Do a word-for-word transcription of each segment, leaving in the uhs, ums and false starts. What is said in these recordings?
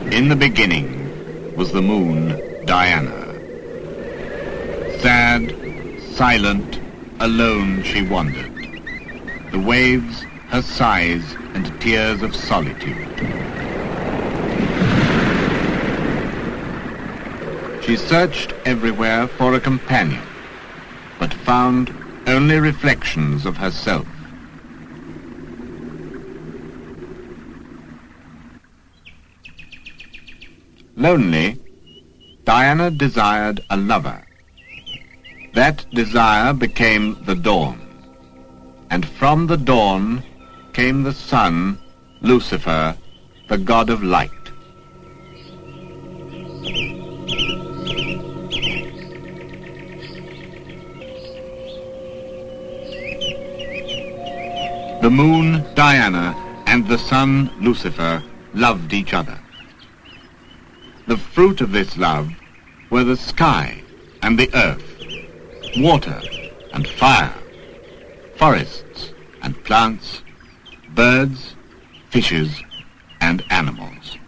In the beginning was the moon, Diana. Sad, silent, alone she wandered. The waves, her sighs and tears of solitude. She searched everywhere for a companion, but found only reflections of herself. Lonely, Diana desired a lover. That desire became the dawn, and from the dawn came the sun, Lucifer, the god of light. The moon, Diana, and the sun, Lucifer, loved each other. The fruit of this love were the sky and the earth, water and fire, forests and plants, birds, fishes, and animals.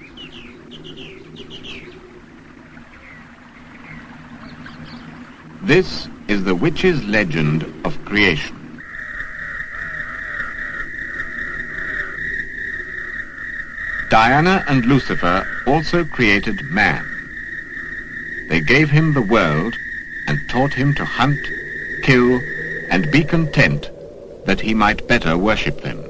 This is the witch's legend of creation. Diana and Lucifer also created man. They gave him the world and taught him to hunt, kill, and be content that he might better worship them.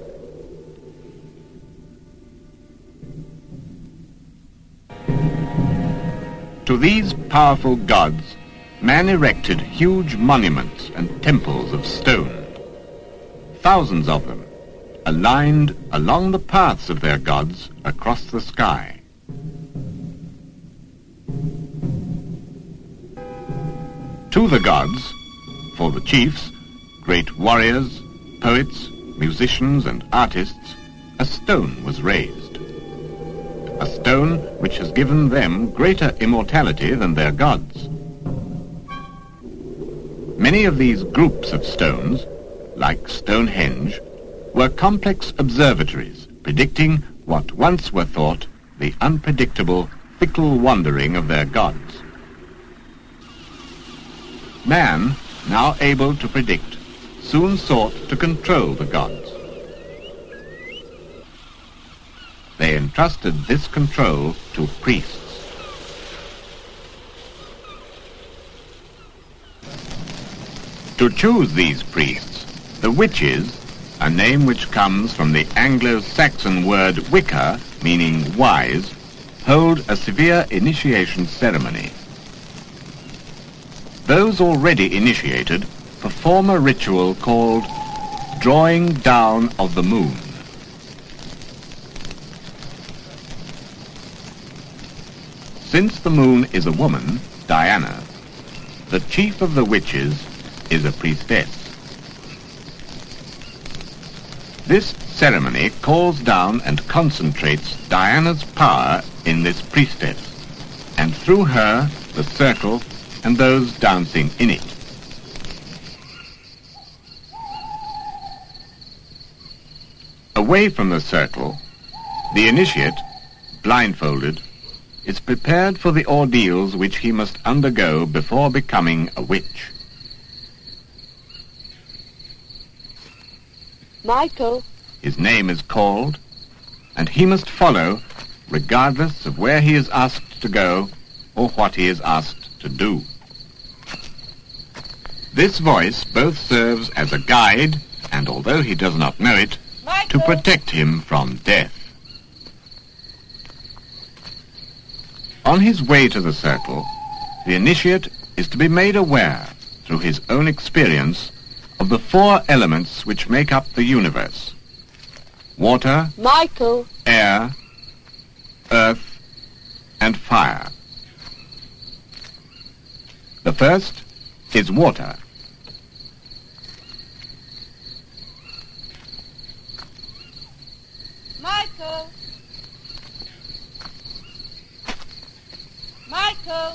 To these powerful gods, man erected huge monuments and temples of stone. Thousands of them, aligned along the paths of their gods across the sky. To the gods, for the chiefs, great warriors, poets, musicians, and artists, a stone was raised. A stone which has given them greater immortality than their gods. Many of these groups of stones, like Stonehenge, were complex observatories predicting what once were thought the unpredictable, fickle wandering of their gods. Man, now able to predict, soon sought to control the gods. They entrusted this control to priests. To choose these priests, the witches, a name which comes from the Anglo-Saxon word Wicca, meaning wise, hold a severe initiation ceremony. Those already initiated perform a ritual called drawing down of the moon. Since the moon is a woman, Diana, the chief of the witches is a priestess. This ceremony calls down and concentrates Diana's power in this priestess, and through her, the circle, and those dancing in it. Away from the circle, the initiate, blindfolded, is prepared for the ordeals which he must undergo before becoming a witch. Michael. His name is called, and he must follow, regardless of where he is asked to go or what he is asked to do. This voice both serves as a guide, and although he does not know it, Michael, to protect him from death. On his way to the circle, the initiate is to be made aware, through his own experience, of the four elements which make up the universe: water, Michael, air, earth, and fire. The first is water. Michael, Michael.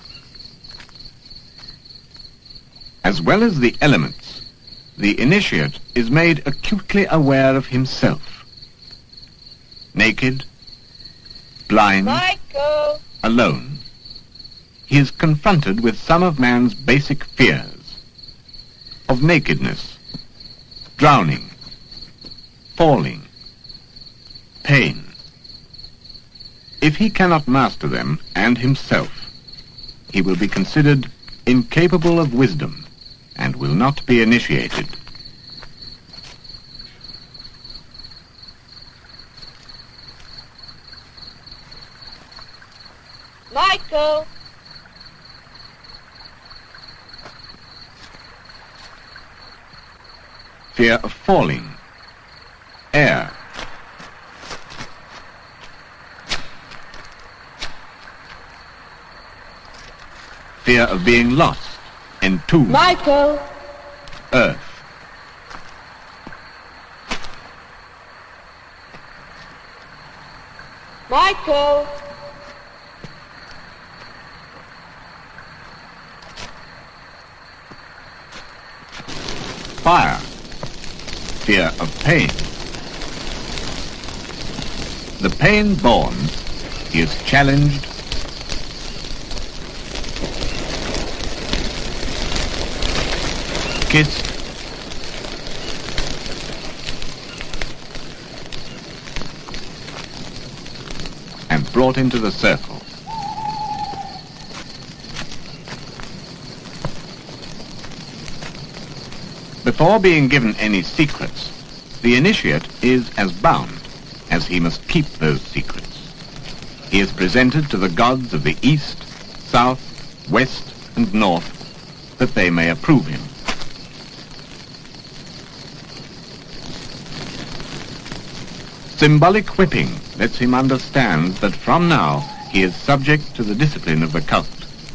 As well as the elements, the initiate is made acutely aware of himself. Naked, blind, Michael! alone. He is confronted with some of man's basic fears, of nakedness, drowning, falling, pain. If he cannot master them and himself, he will be considered incapable of wisdom and will not be initiated. Michael! Fear of falling, air, fear of being lost, entombed, Michael! earth, Michael! fire, fear of pain. The pain born, he is challenged, kissed, and brought into the circle. Before being given any secrets, the initiate is as bound as he must keep those secrets. He is presented to the gods of the east, south, west, and north, that they may approve him. Symbolic whipping lets him understand that from now he is subject to the discipline of the cult.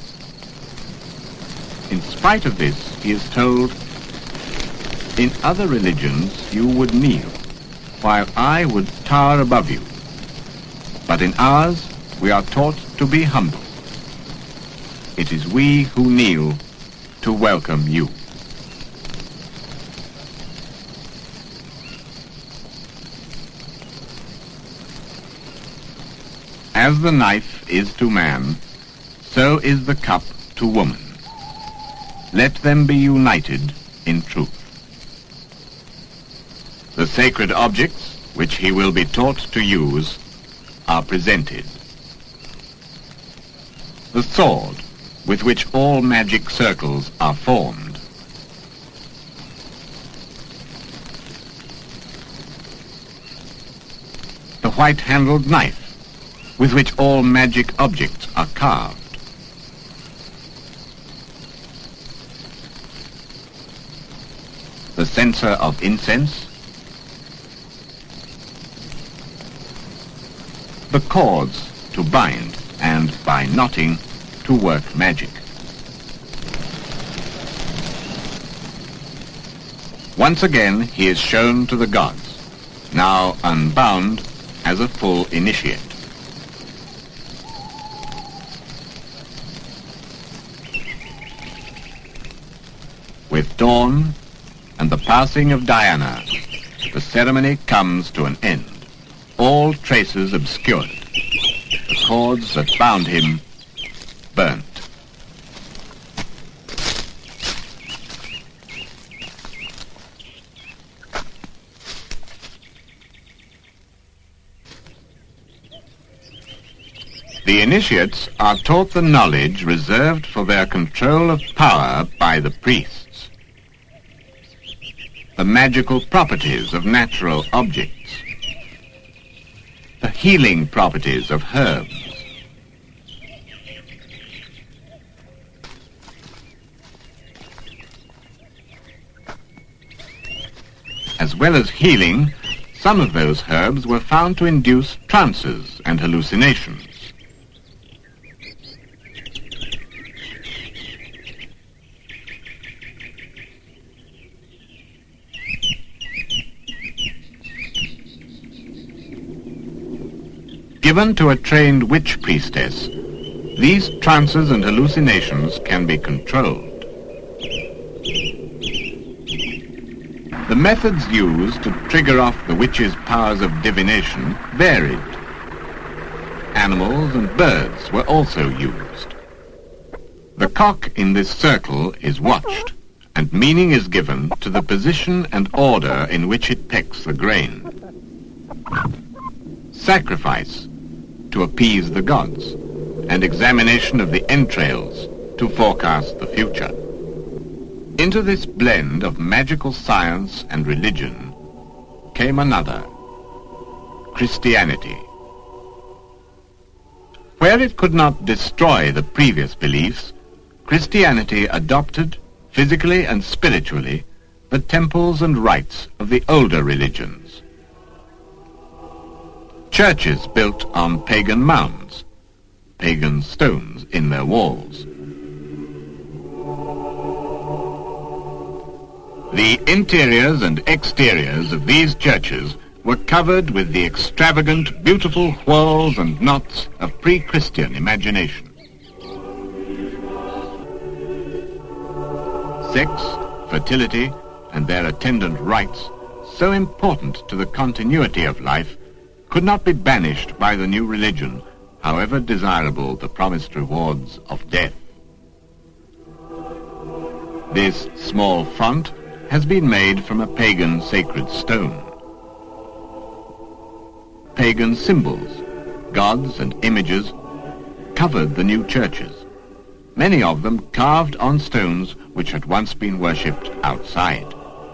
In spite of this, he is told, "In other religions you would kneel, while I would tower above you. But in ours we are taught to be humble. It is we who kneel to welcome you." As the knife is to man, so is the cup to woman. Let them be united in truth. The sacred objects, which he will be taught to use, are presented. The sword, with which all magic circles are formed. The white-handled knife, with which all magic objects are carved. The censer of incense. The cords to bind, and by knotting, to work magic. Once again, he is shown to the gods, now unbound as a full initiate. With dawn and the passing of Diana, the ceremony comes to an end. All traces obscured, the cords that bound him burnt. The initiates are taught the knowledge reserved for their control of power by the priests. The magical properties of natural objects. The healing properties of herbs. As well as healing, some of those herbs were found to induce trances and hallucinations. Given to a trained witch priestess, these trances and hallucinations can be controlled. The methods used to trigger off the witch's powers of divination varied, animals and birds were also used. The cock in this circle is watched, and meaning is given to the position and order in which it pecks the grain. Sacrifice, to appease the gods, and examination of the entrails, to forecast the future. Into this blend of magical science and religion came another, Christianity. Where it could not destroy the previous beliefs, Christianity adopted, physically and spiritually, the temples and rites of the older religions. Churches built on pagan mounds, pagan stones in their walls. The interiors and exteriors of these churches were covered with the extravagant, beautiful whorls and knots of pre-Christian imagination. Sex, fertility, and their attendant rites, so important to the continuity of life, could not be banished by the new religion, however desirable the promised rewards of death. This small font has been made from a pagan sacred stone. Pagan symbols, gods and images, covered the new churches, many of them carved on stones which had once been worshipped outside.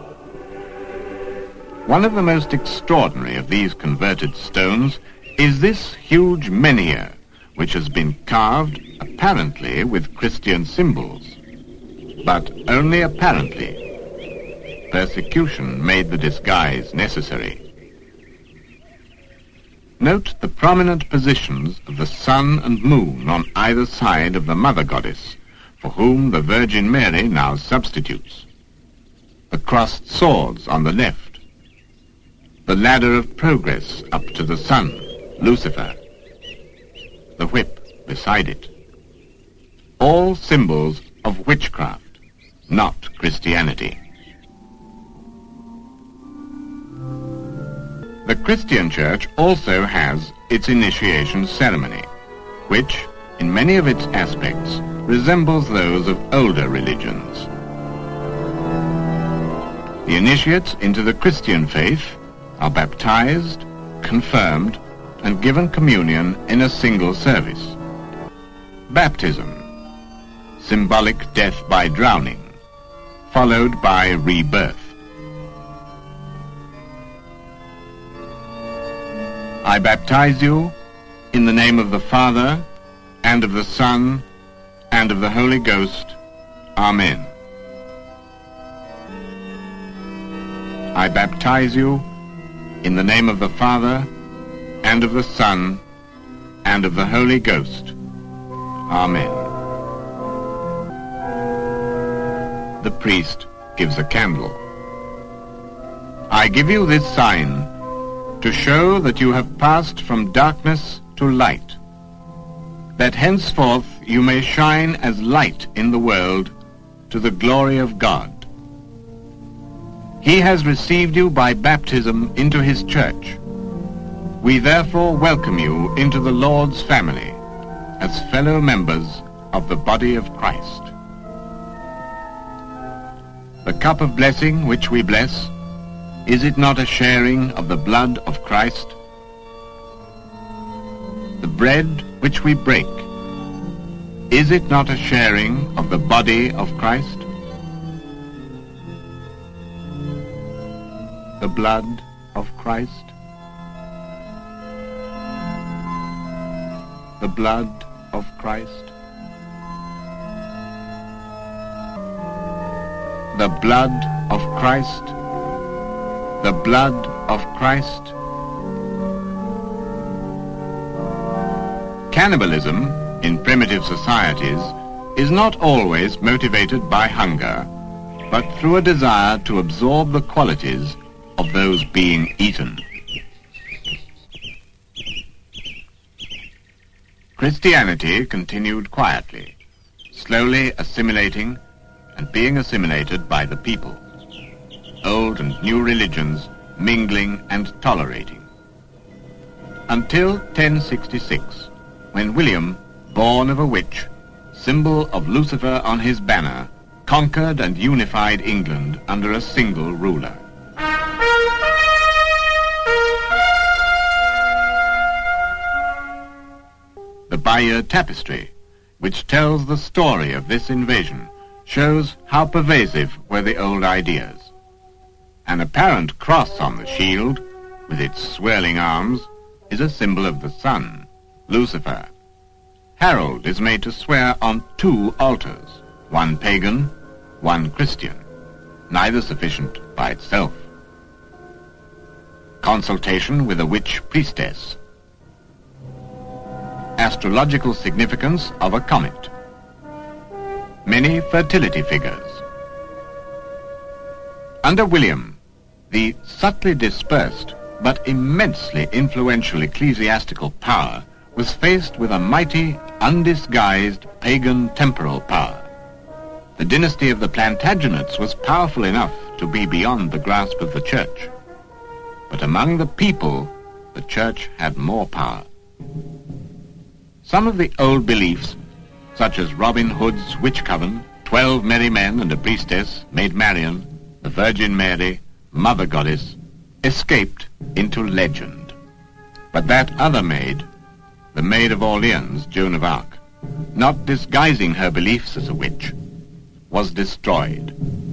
One of the most extraordinary of these converted stones is this huge menhir, which has been carved apparently with Christian symbols, but only apparently. Persecution made the disguise necessary. Note the prominent positions of the sun and moon on either side of the Mother Goddess, for whom the Virgin Mary now substitutes. The crossed swords on the left. The ladder of progress up to the sun, Lucifer. The whip beside it. All symbols of witchcraft, not Christianity. The Christian Church also has its initiation ceremony, which, in many of its aspects, resembles those of older religions. The initiates into the Christian faith are baptized, confirmed, and given communion in a single service. Baptism, symbolic death by drowning, followed by rebirth. I baptize you in the name of the Father, and of the Son, and of the Holy Ghost. Amen. I baptize you in the name of the Father, and of the Son, and of the Holy Ghost. Amen. The priest gives a candle. I give you this sign to show that you have passed from darkness to light, that henceforth you may shine as light in the world to the glory of God. He has received you by baptism into his church. We therefore welcome you into the Lord's family as fellow members of the body of Christ. The cup of blessing which we bless, is it not a sharing of the blood of Christ? The bread which we break, is it not a sharing of the body of Christ? The blood of Christ? The blood of Christ? The blood of Christ? The blood of Christ? Cannibalism in primitive societies is not always motivated by hunger, but through a desire to absorb the qualities of those being eaten. Christianity continued quietly, slowly assimilating and being assimilated by the people. Old and new religions mingling and tolerating. Until ten sixty-six, when William, born of a witch, symbol of Lucifer on his banner, conquered and unified England under a single ruler. The Bayeux Tapestry, which tells the story of this invasion, shows how pervasive were the old ideas. An apparent cross on the shield, with its swirling arms, is a symbol of the sun, Lucifer. Harold is made to swear on two altars, one pagan, one Christian, neither sufficient by itself. Consultation with a witch priestess. Astrological significance of a comet. Many fertility figures. Under William, the subtly dispersed but immensely influential ecclesiastical power was faced with a mighty, undisguised pagan temporal power. The dynasty of the Plantagenets was powerful enough to be beyond the grasp of the church. But among the people, the church had more power. Some of the old beliefs, such as Robin Hood's witch coven, twelve merry men and a priestess, Maid Marian, the Virgin Mary, Mother Goddess, escaped into legend. But that other maid, the Maid of Orleans, Joan of Arc, not disguising her beliefs as a witch, was destroyed.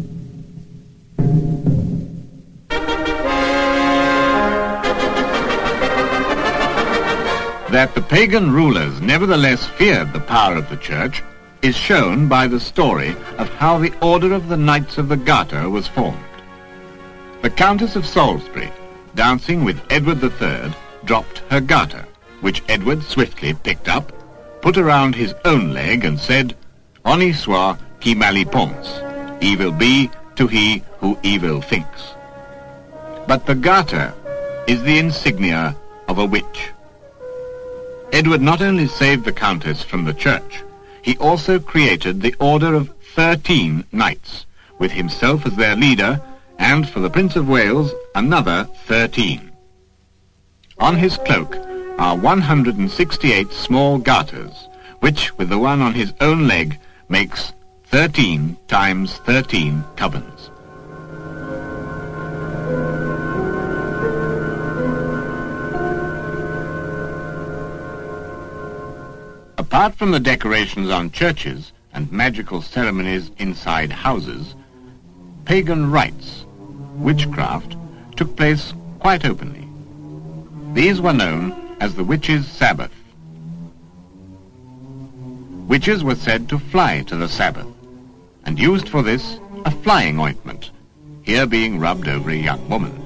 That the pagan rulers nevertheless feared the power of the church is shown by the story of how the Order of the Knights of the Garter was formed. The Countess of Salisbury, dancing with Edward the Third, dropped her garter, which Edward swiftly picked up, put around his own leg and said, "Honi soit qui mal y pense, evil be to he who evil thinks." But the garter is the insignia of a witch. Edward not only saved the Countess from the church, he also created the Order of Thirteen Knights, with himself as their leader, and for the Prince of Wales, another thirteen. On his cloak are one hundred sixty-eight small garters, which, with the one on his own leg, makes thirteen times thirteen covens. Apart from the decorations on churches and magical ceremonies inside houses, pagan rites, witchcraft, took place quite openly. These were known as the witches' Sabbath. Witches were said to fly to the Sabbath, and used for this a flying ointment, here being rubbed over a young woman.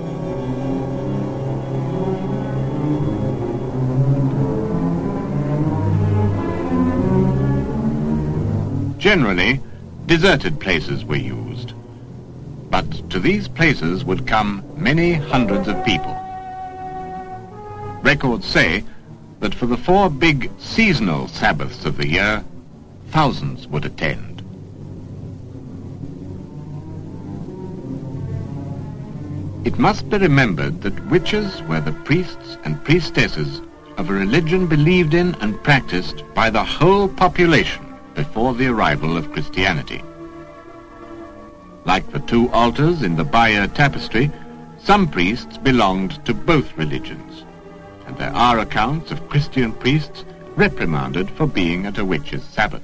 Generally, deserted places were used, but to these places would come many hundreds of people. Records say that for the four big seasonal Sabbaths of the year, thousands would attend. It must be remembered that witches were the priests and priestesses of a religion believed in and practiced by the whole population before the arrival of Christianity. Like the two altars in the Bayeux Tapestry, some priests belonged to both religions, and there are accounts of Christian priests reprimanded for being at a witch's Sabbath.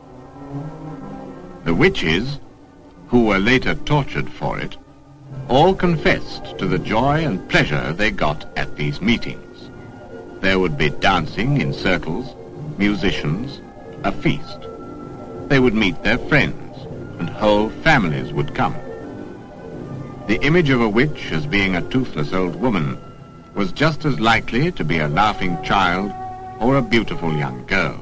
The witches, who were later tortured for it, all confessed to the joy and pleasure they got at these meetings. There would be dancing in circles, musicians, a feast. They would meet their friends, and whole families would come. The image of a witch as being a toothless old woman was just as likely to be a laughing child or a beautiful young girl.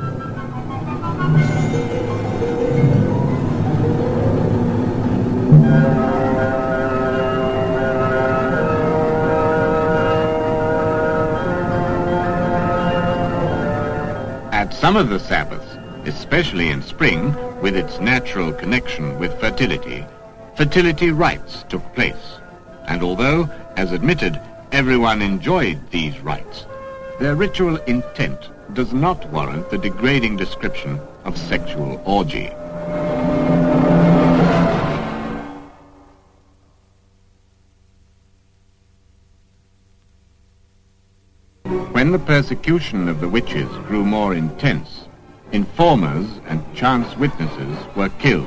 At some of the Sabbaths, especially in spring, with its natural connection with fertility, fertility rites took place, and although, as admitted, everyone enjoyed these rites, Their ritual intent does not warrant the degrading description of sexual orgy. When the persecution of the witches grew more intense, informers and chance witnesses were killed.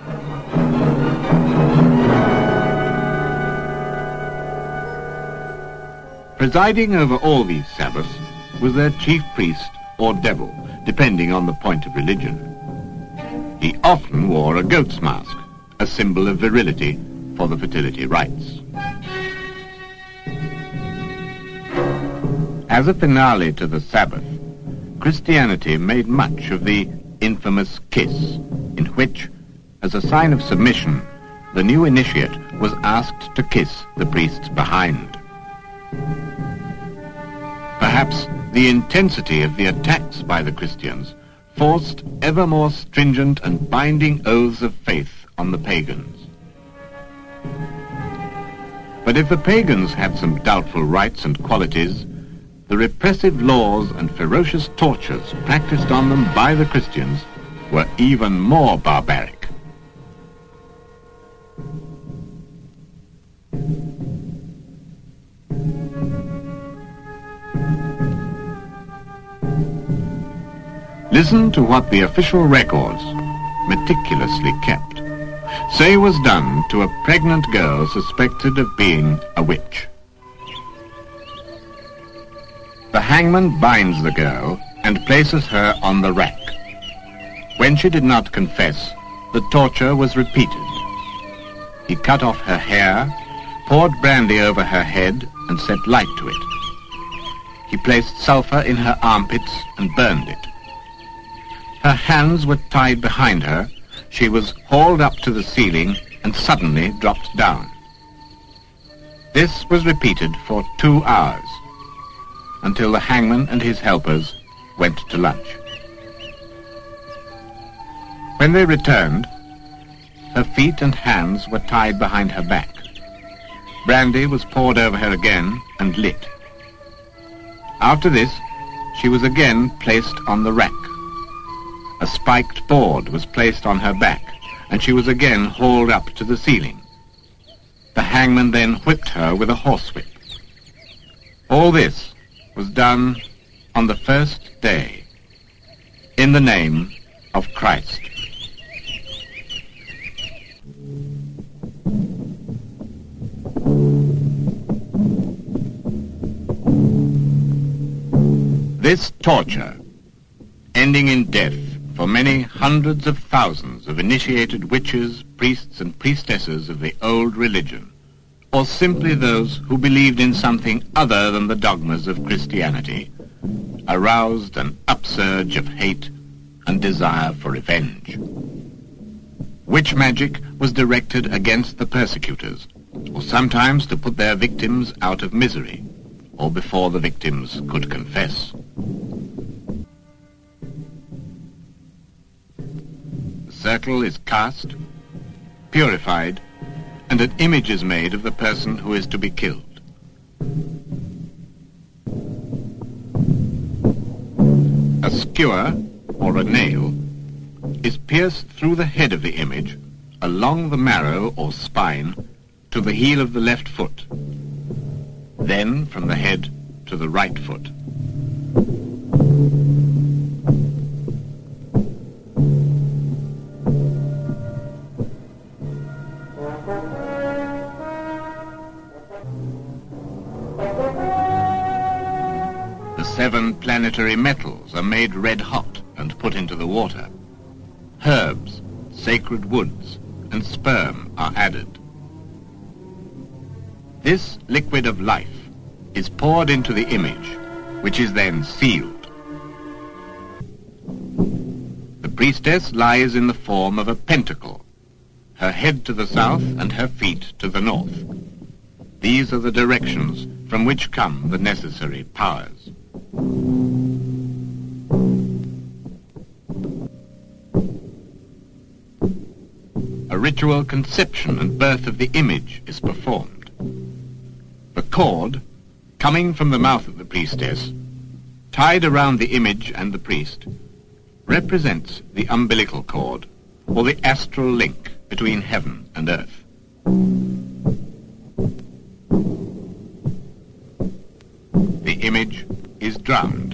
Presiding over all these Sabbaths was their chief priest or devil, depending on the point of religion. He often wore a goat's mask, a symbol of virility for the fertility rites. As a finale to the Sabbath, Christianity made much of the infamous kiss, in which, as a sign of submission, the new initiate was asked to kiss the priest's behind. Perhaps the intensity of the attacks by the Christians forced ever more stringent and binding oaths of faith on the pagans. But if the pagans had some doubtful rights and qualities, the repressive laws and ferocious tortures practiced on them by the Christians were even more barbaric. Listen to what the official records, meticulously kept, say was done to a pregnant girl suspected of being a witch. The hangman binds the girl and places her on the rack. When she did not confess, the torture was repeated. He cut off her hair, poured brandy over her head, and set light to it. He placed sulfur in her armpits and burned it. Her hands were tied behind her. She was hauled up to the ceiling and suddenly dropped down. This was repeated for two hours, until the hangman and his helpers went to lunch. When they returned, her feet and hands were tied behind her back. Brandy was poured over her again and lit. After this, she was again placed on the rack. A spiked board was placed on her back, and she was again hauled up to the ceiling. The hangman then whipped her with a horsewhip. All this was done on the first day, in the name of Christ. This torture, ending in death for many hundreds of thousands of initiated witches, priests, and priestesses of the old religion, or simply those who believed in something other than the dogmas of Christianity, aroused an upsurge of hate and desire for revenge. Witch magic was directed against the persecutors, or sometimes to put their victims out of misery, or before the victims could confess. The circle is cast, purified, and an image is made of the person who is to be killed. A skewer, or a nail, is pierced through the head of the image, along the marrow or spine, to the heel of the left foot, then from the head to the right foot. The seven planetary metals are made red hot and put into the water. Herbs, sacred woods, and sperm are added. This liquid of life is poured into the image, which is then sealed. The priestess lies in the form of a pentacle, her head to the south and her feet to the north. These are the directions from which come the necessary powers. A ritual conception and birth of the image is performed. The cord, coming from the mouth of the priestess, tied around the image and the priest, represents the umbilical cord, or the astral link between heaven and earth. The image is drowned.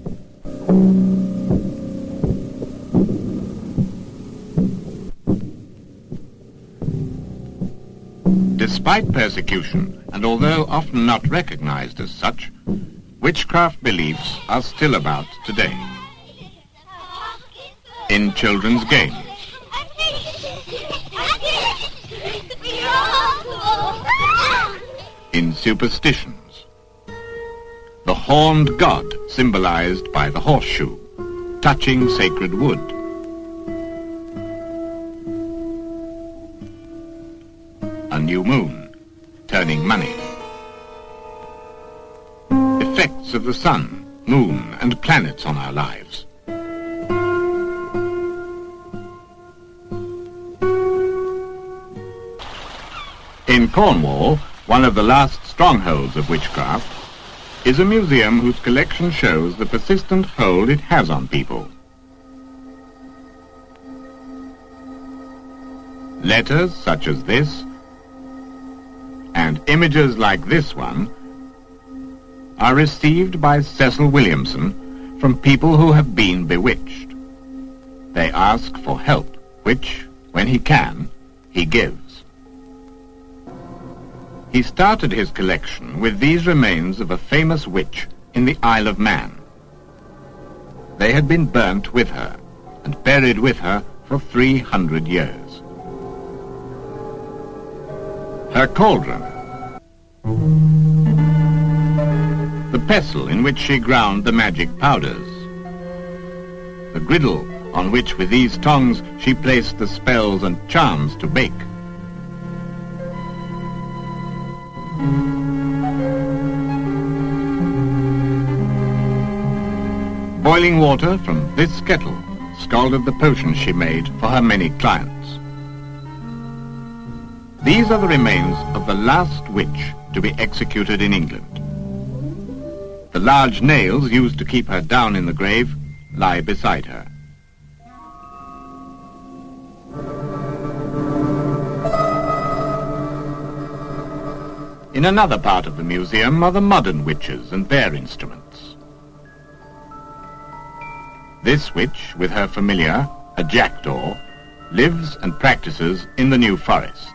Despite persecution, and although often not recognized as such, witchcraft beliefs are still about today. In children's games, in superstitions, the horned god symbolized by the horseshoe, touching sacred wood. A new moon, turning money. Effects of the sun, moon, and planets on our lives. In Cornwall, one of the last strongholds of witchcraft, is a museum whose collection shows the persistent hold it has on people. Letters such as this, and images like this one, are received by Cecil Williamson from people who have been bewitched. They ask for help, which, when he can, he gives. He started his collection with these remains of a famous witch in the Isle of Man. They had been burnt with her and buried with her for three hundred years. Her cauldron, the pestle in which she ground the magic powders, the griddle on which with these tongs she placed the spells and charms to bake, boiling water from this kettle scalded the potions she made for her many clients. These are the remains of the last witch to be executed in England. The large nails used to keep her down in the grave lie beside her. In another part of the museum are the modern witches and their instruments. This witch, with her familiar, a jackdaw, lives and practices in the New Forest.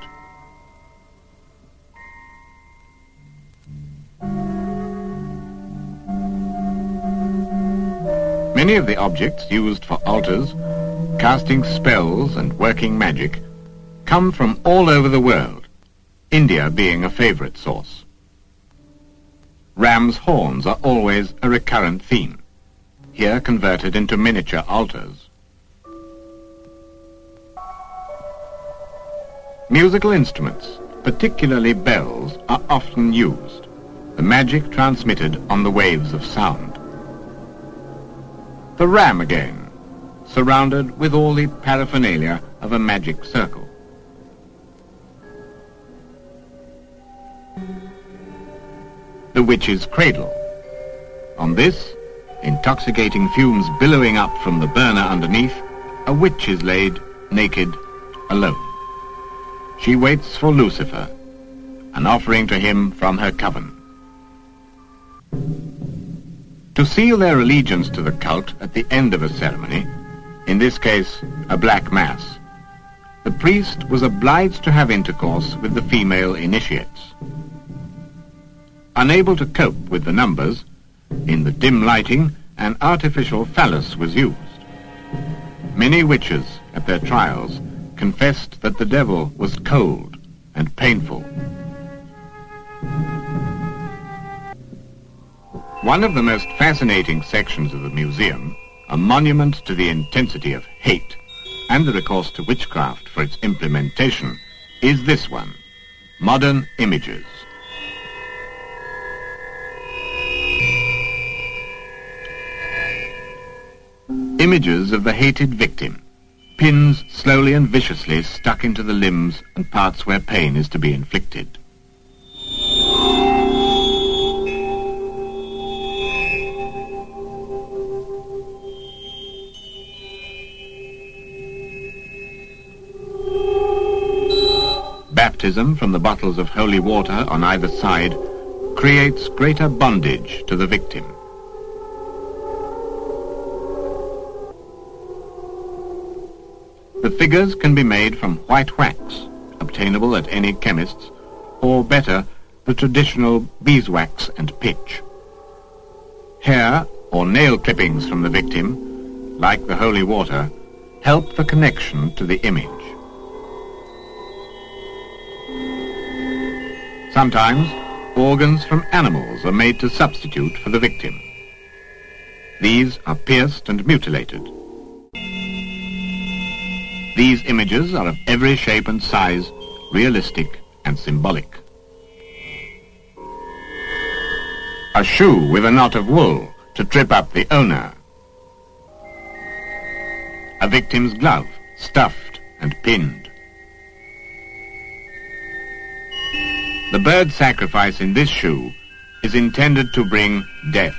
Many of the objects used for altars, casting spells and working magic, come from all over the world, India being a favorite source. Ram's horns are always a recurrent theme, here converted into miniature altars. Musical instruments, particularly bells, are often used, the magic transmitted on the waves of sound. The ram again, surrounded with all the paraphernalia of a magic circle. The witch's cradle. On this, intoxicating fumes billowing up from the burner underneath, a witch is laid, naked, alone. She waits for Lucifer, an offering to him from her coven. To seal their allegiance to the cult at the end of a ceremony, in this case a black mass, the priest was obliged to have intercourse with the female initiates. Unable to cope with the numbers, in the dim lighting, an artificial phallus was used. Many witches, at their trials, confessed that the devil was cold and painful. One of the most fascinating sections of the museum, a monument to the intensity of hate and the recourse to witchcraft for its implementation, is this one, Modern Images. Images of the hated victim, pins slowly and viciously stuck into the limbs and parts where pain is to be inflicted. baptism from the bottles of holy water on either side creates greater bondage to the victim. The figures can be made from white wax, obtainable at any chemist's, or better, the traditional beeswax and pitch. Hair or nail clippings from the victim, like the holy water, help the connection to the image. Sometimes organs from animals are made to substitute for the victim. These are pierced and mutilated. These images are of every shape and size, realistic and symbolic. A shoe with a knot of wool to trip up the owner. A victim's glove, stuffed and pinned. The bird sacrifice in this shoe is intended to bring death.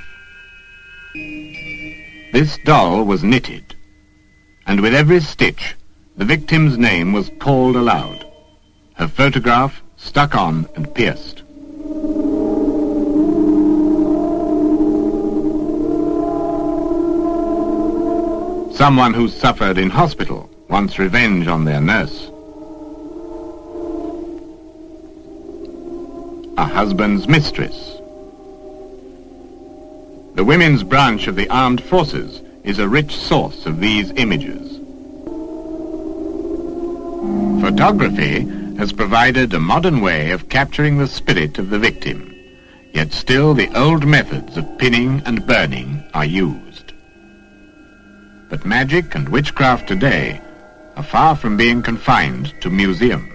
This doll was knitted, and with every stitch, the victim's name was called aloud, her photograph stuck on and pierced. Someone who suffered in hospital wants revenge on their nurse. A husband's mistress. The women's branch of the armed forces is a rich source of these images. Photography has provided a modern way of capturing the spirit of the victim, yet still the old methods of pinning and burning are used. But magic and witchcraft today are far from being confined to museums.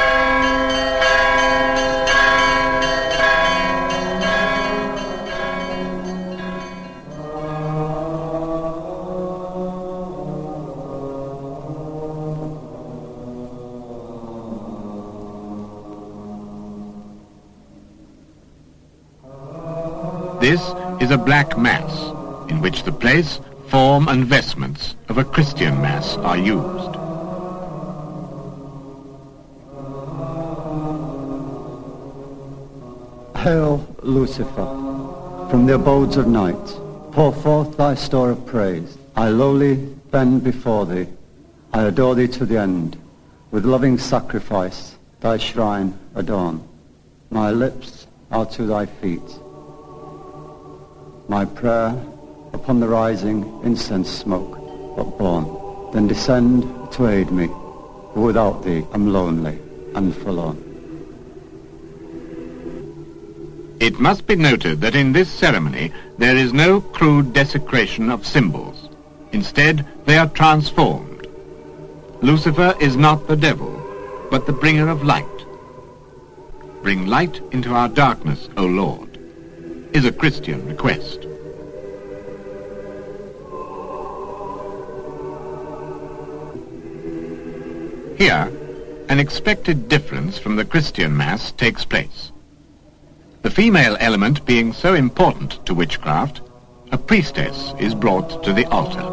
This is a black mass, in which the place, form and vestments of a Christian mass are used. Hail, Lucifer, from the abodes of night, pour forth thy store of praise. I lowly bend before thee, I adore thee to the end. With loving sacrifice thy shrine adorn. My lips are to thy feet. My prayer upon the rising incense smoke upborne. Then descend to aid me, who without thee am lonely and forlorn. It must be noted that in this ceremony there is no crude desecration of symbols. Instead, they are transformed. Lucifer is not the devil, but the bringer of light. Bring light into our darkness, O Lord, is a Christian request. Here, an expected difference from the Christian Mass takes place. The female element being so important to witchcraft, a priestess is brought to the altar.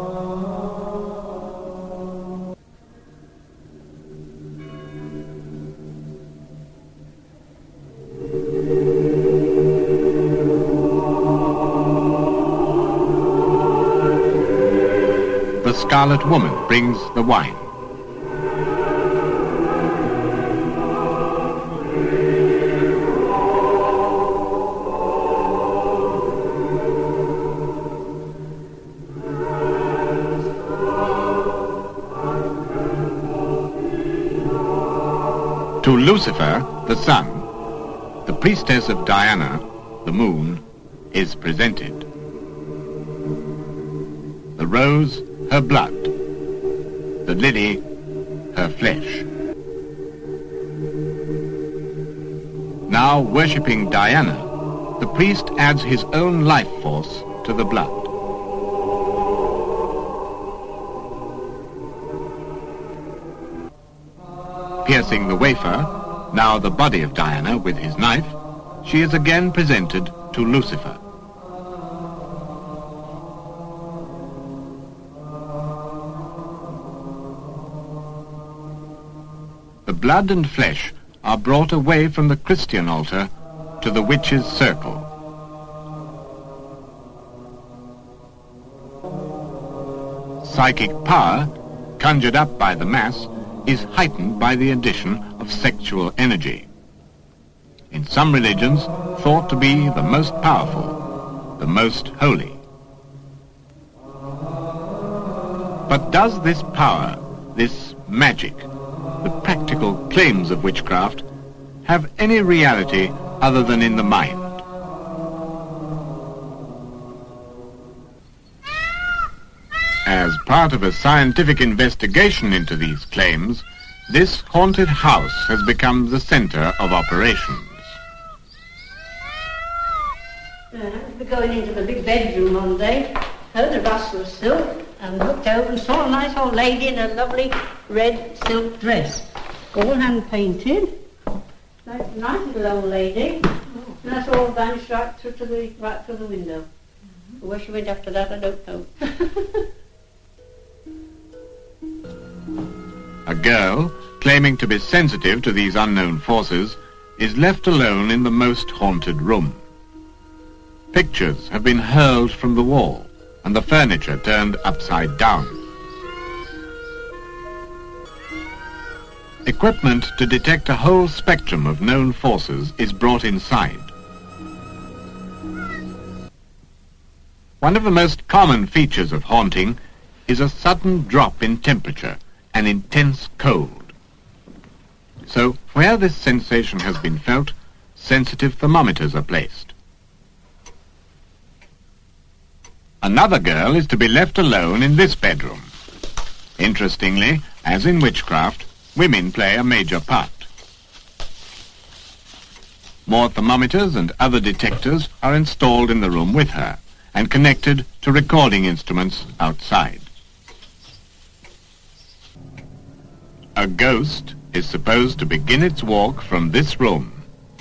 The Scarlet Woman brings the wine. To Lucifer, the sun, the priestess of Diana, the moon, is presented. The rose, her blood, the lily, her flesh. Now worshipping Diana, the priest adds his own life force to the blood. Piercing the wafer, now the body of Diana with his knife, she is again presented to Lucifer. The blood and flesh are brought away from the Christian altar to the witch's circle. Psychic power, conjured up by the Mass, is heightened by the addition of sexual energy. In some religions, thought to be the most powerful, the most holy. But does this power, this magic, the practical claims of witchcraft, have any reality other than in the mind? As part of a scientific investigation into these claims, this haunted house has become the center of operations. Uh, we're going into the big bedroom one day, heard a rustle of silk, and looked over and saw a nice old lady in a lovely red silk dress, all hand-painted. Nice, nice little old lady, and that's all vanished right through to the right through the window. Mm-hmm. Where she went after that, I don't know. A girl, claiming to be sensitive to these unknown forces, is left alone in the most haunted room. Pictures have been hurled from the wall, and the furniture turned upside down. Equipment to detect a whole spectrum of known forces is brought inside. One of the most common features of haunting is a sudden drop in temperature, an intense cold. So, where this sensation has been felt, sensitive thermometers are placed. Another girl is to be left alone in this bedroom. Interestingly, as in witchcraft, women play a major part. More thermometers and other detectors are installed in the room with her and connected to recording instruments outside. A ghost is supposed to begin its walk from this room,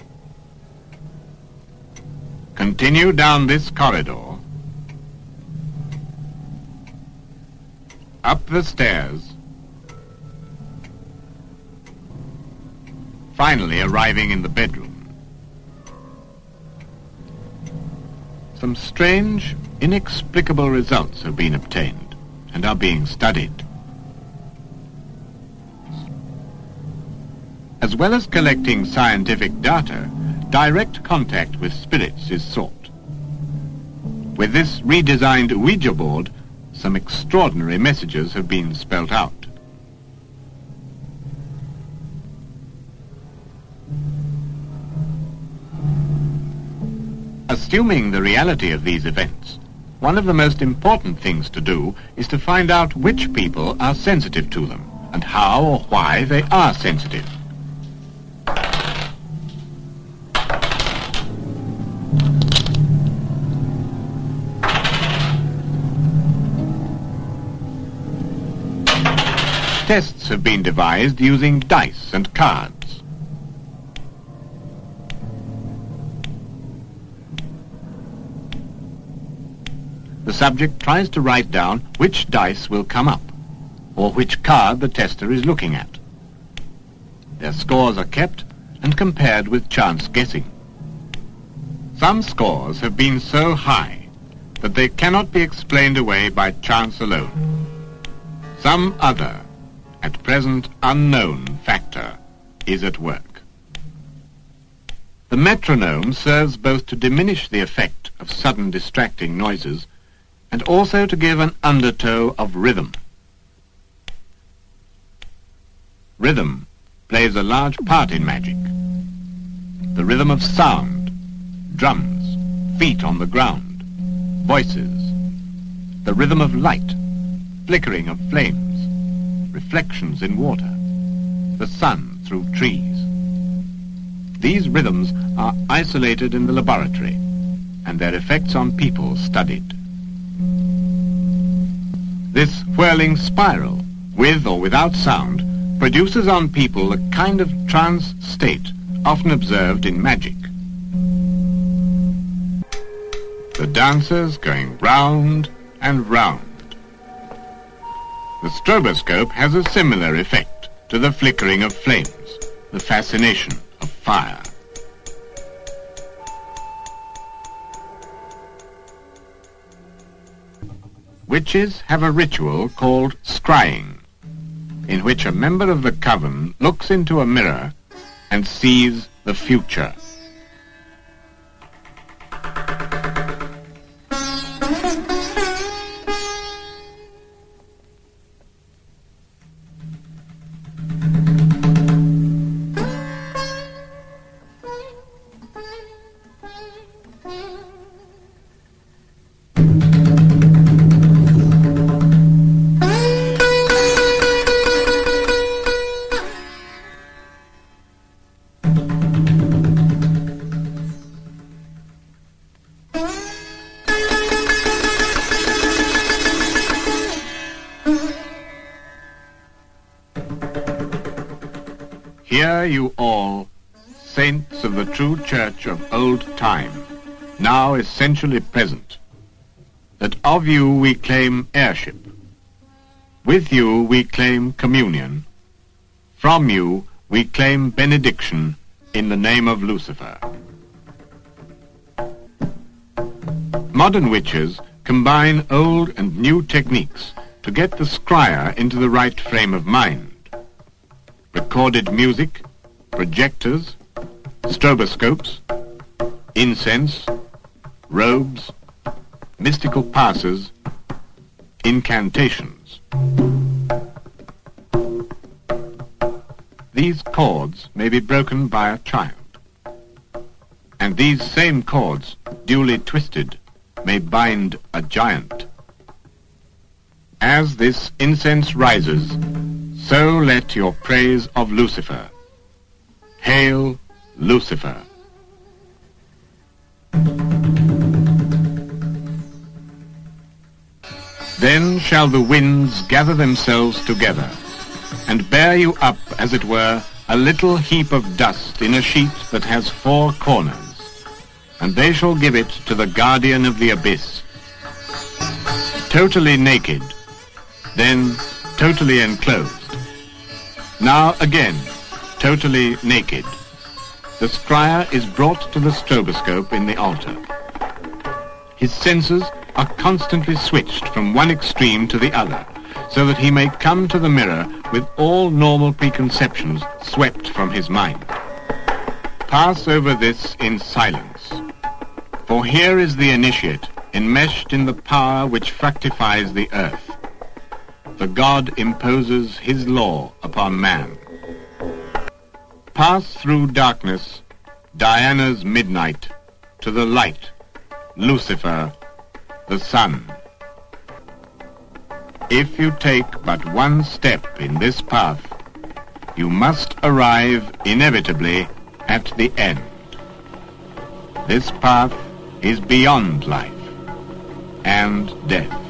continue down this corridor, up the stairs, finally arriving in the bedroom. Some strange, inexplicable results have been obtained and are being studied. As well as collecting scientific data, direct contact with spirits is sought. With this redesigned Ouija board, some extraordinary messages have been spelt out. Assuming the reality of these events, one of the most important things to do is to find out which people are sensitive to them and how or why they are sensitive. Tests have been devised using dice and cards. The subject tries to write down which dice will come up, or which card the tester is looking at. Their scores are kept and compared with chance guessing. Some scores have been so high that they cannot be explained away by chance alone. Some other, at present unknown, factor is at work. The metronome serves both to diminish the effect of sudden distracting noises and also to give an undertow of rhythm. Rhythm plays a large part in magic. The rhythm of sound, drums, feet on the ground, voices. The rhythm of light, flickering of flames, reflections in water, the sun through trees. These rhythms are isolated in the laboratory and their effects on people studied. This whirling spiral, with or without sound, produces on people a kind of trance state often observed in magic. The dancers going round and round. The stroboscope has a similar effect to the flickering of flames, the fascination of fire. Witches have a ritual called scrying, in which a member of the coven looks into a mirror and sees the future. Hear you all, saints of the true church of old time, now essentially present, that of you we claim heirship. With you we claim communion. From you we claim benediction in the name of Lucifer. Modern witches combine old and new techniques to get the scryer into the right frame of mind. Recorded music, projectors, stroboscopes, incense, robes, mystical passes, incantations. These chords may be broken by a child, and these same chords, duly twisted, may bind a giant. As this incense rises, so let your praise of Lucifer. Hail, Lucifer. Then shall the winds gather themselves together, and bear you up, as it were, a little heap of dust in a sheet that has four corners, and they shall give it to the guardian of the abyss. Totally naked, then totally enclosed. Now again, totally naked, the scryer is brought to the stroboscope in the altar. His senses are constantly switched from one extreme to the other, so that he may come to the mirror with all normal preconceptions swept from his mind. Pass over this in silence, for here is the initiate enmeshed in the power which fructifies the earth. The god imposes his law upon man. Pass through darkness, Diana's midnight, to the light, Lucifer, the sun. If you take but one step in this path, you must arrive inevitably at the end. This path is beyond life and death.